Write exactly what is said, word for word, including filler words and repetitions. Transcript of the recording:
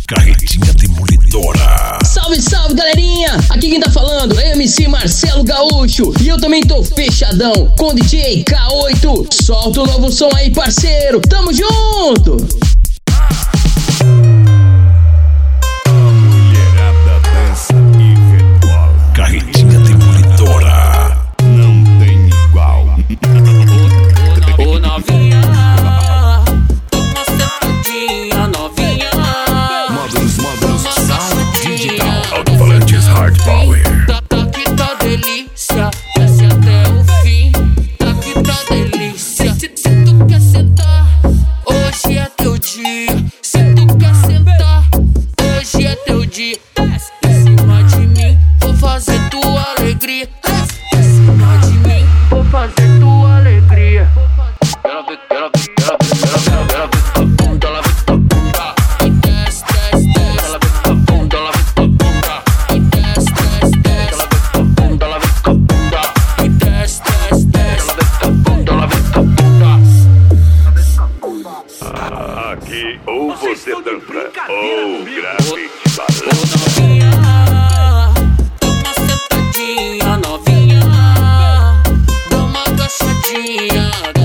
Carretinha Demolidora. Salve, salve, galerinha! Aqui quem tá falando é M C Marcelo Gaúcho. E eu também tô fechadão com o D J K oito. Solta o novo som aí, parceiro. Tamo junto! A mulherada dança e rebola. Carretinha Demolidora. Não tem igual. Ô novinha, toma sentadinha, novinha. Módulos, módulos, sound digital. Alto-falantes hard power. Tá, tá que tá delícia, desce até o fim. Tá que tá delícia. Se, se tu quer sentar, hoje é teu dia. Se tu quer sentar, hoje é teu dia. Desce em cima de mim, vou fazer tua alegria. Desce em cima de mim, vou fazer tua alegria. Ela vê, ela vê, ela vê, ela vê, ela vê tua bunda, ela vê tua bunda. E desce, desce, desce. Ela vê tua bunda, ela vê tua bunda. E desce, desce, desce. Ela vê tua bunda, ela vê tua bunda. E desce, desce, desce. Ela vê tua bunda, ela vê tua bunda. Aqui ou você dança ou grave. Ô novinha, toma sentadinha, novinha. Dá uma agachadinha.